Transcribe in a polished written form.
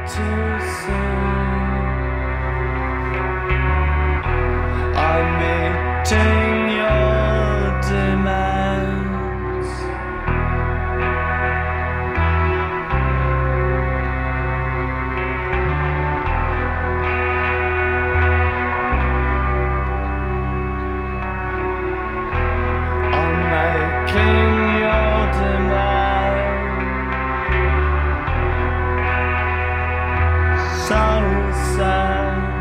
too soon. I'm meeting your demands. I'm making your demands. Subtle sound.